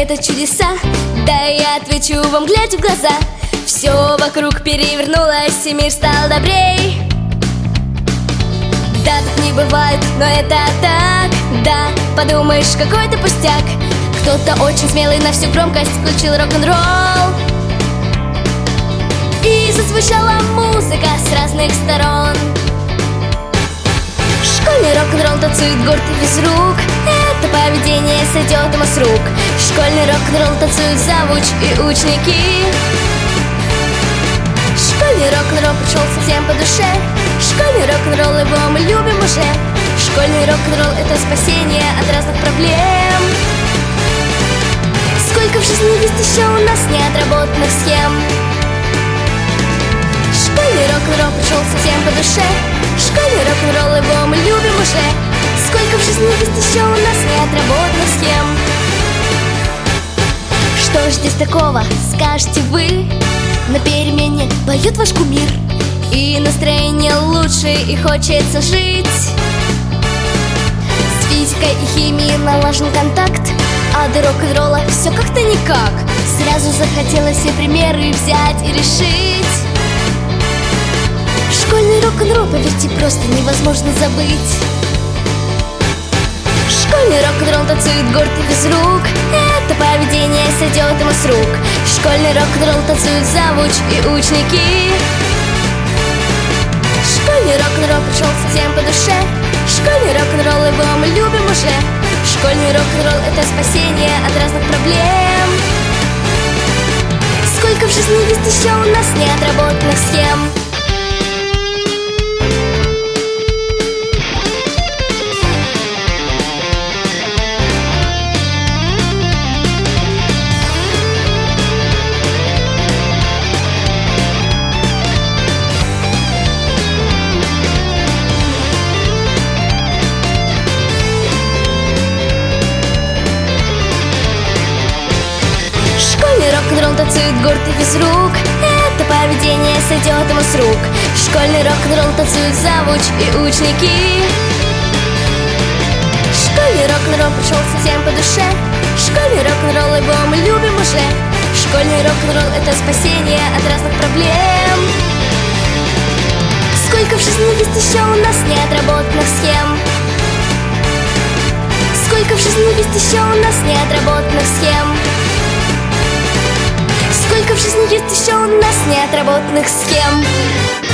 это чудеса? Да, я отвечу вам, глядя в глаза. Все вокруг перевернулось, и мир стал добрей. Да, так не бывает, но это так. Да, подумаешь, какой-то пустяк. Кто-то очень смелый на всю громкость включил рок-н-ролл, и зазвучала музыка с разных сторон. Школьный рок-н-ролл танцует гордо без рук. Это поведение сойдет ему с рук. Школьный рок-н-ролл танцуют завуч и ученики. Школьный рок-н-ролл пришел совсем по душе. Школьный рок-н-ролл, его мы любим уже. Школьный рок-н-ролл — это спасение от разных проблем. Сколько в жизни есть еще у нас неотработанных схем. Школьный рок-н-ролл пришел совсем по душе. Школьный рок-н-ролл, его мы любим уже. Сколько в жизни есть еще у нас неотработанных схем. Что ж здесь такого, скажете вы? На перемене поет ваш кумир, и настроение лучше, и хочется жить. С физикой и химией налажен контакт, а до рок-н-ролла все как-то никак. Сразу захотелось все примеры взять и решить. Школьный рок-н-ролл, поверьте, просто невозможно забыть. Школьный рок-н-ролл танцует гордо без рук. Это поведение сойдет ему с рук. Школьный рок-н-ролл танцуют завуч и ученики. Школьный рок-н-ролл пришел совсем по душе. Школьный рок-н-ролл, его мы любим уже. Школьный рок-н-ролл — это спасение от разных проблем. Сколько в жизни есть еще у нас неотработанных схем. Школьный рок-н-ролл танцует гордо без рук. Это поведение сойдет ему с рук. Школьный рок-н-ролл танцуют завуч и ученики. Школьный рок-н-ролл пришел совсем по душе. Школьный рок-н-ролл, его мы любим уже. Школьный рок-н-ролл — это спасение от разных проблем. Сколько в жизни есть еще у нас неотработанных схем. Сколько в жизни есть еще у нас неотработанных схем. Сколько в жизни есть еще у нас неотработанных схем.